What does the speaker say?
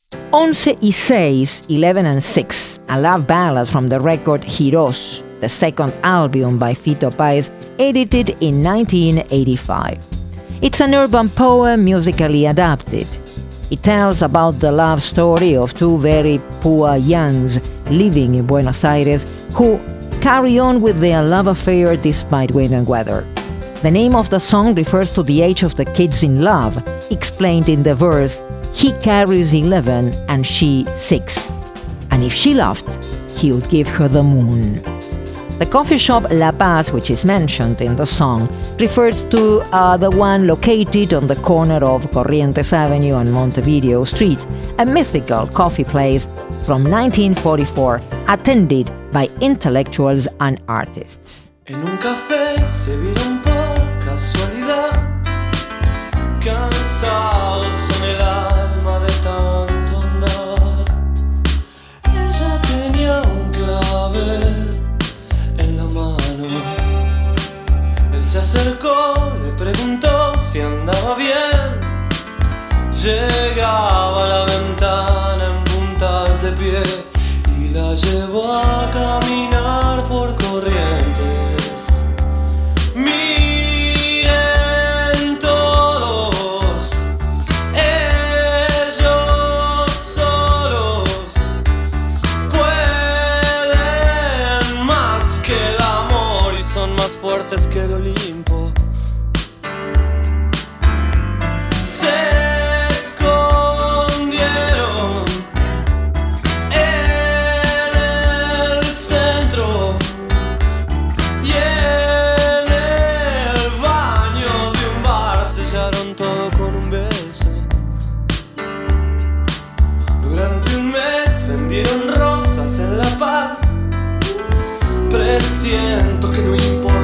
11 y 6, 11 and 6, a love ballad from the record Giros, the second album by Fito Páez, edited in 1985. It's an urban poem musically adapted. It tells about the love story of two very poor youngs living in Buenos Aires who carry on with their love affair despite wind and weather. The name of the song refers to the age of the kids in love, explained in the verse, he carries 11 and she 6. And if she loved, he would give her the moon. The coffee shop La Paz, which is mentioned in the song, refers to the one located on the corner of Corrientes Avenue and Montevideo Street, a mythical coffee place from 1944, attended by intellectuals and artists. En un café se vieron por casualidad, cansados en el alma de tanto andar. Ella tenía un clavel en la mano. Él se acercó, le preguntó si andaba bien. Llegaba a la ventana en puntas de pie y la llevó a caminar por Corrientes. Miren todos, ellos solos pueden más que el amor y son más fuertes que el Olimpo. Siento que no importa.